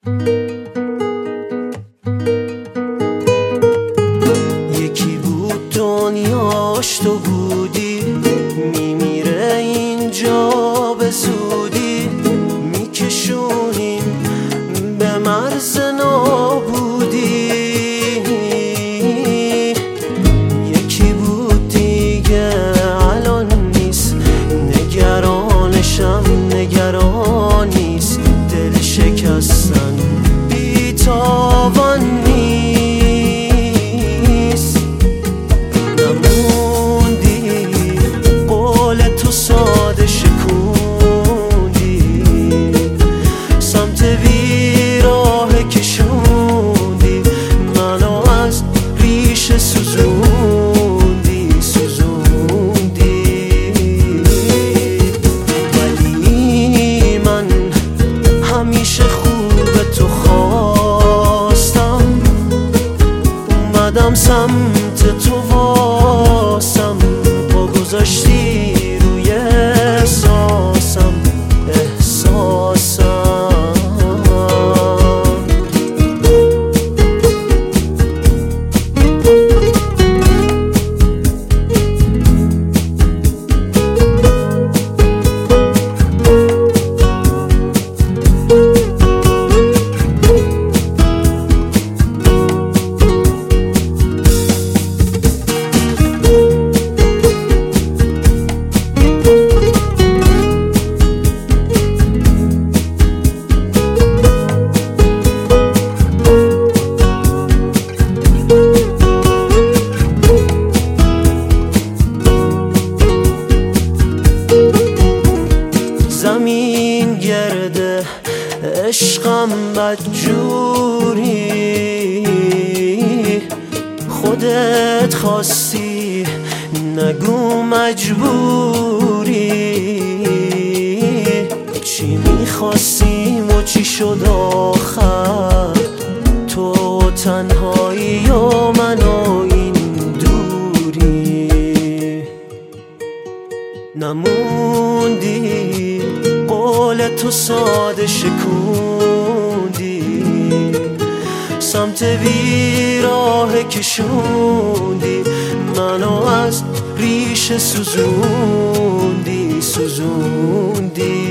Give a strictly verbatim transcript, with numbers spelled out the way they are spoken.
یکی بود دنیاش تو بودی، میمیره اینجا به زودی، میکشونیم به مرز نابودی. یکی بود دیگه الان نیست، نگرانشم نگران نیست، دل شکستن بیتاوان نیست. نموندی قول تو ساده شکوندی، سمت بیراه کشوندی، منو از ریشه سوزوندی سوزوندی. ولی من همیشه خوب تو خواستم، اومدم سمت تو واسم، پا گذاشتی روی احساسم احساسم. زمین گرده عشقم بدجوری، خودت خواستی نگو مجبوری. چی میخواستیم و چی شد آخر، تو تنهایی و من و این دوری. نموندی قول تو ساده شکوندی، سمت بیراه کشوندی، منو از ریشه سوزوندی سوزوندی.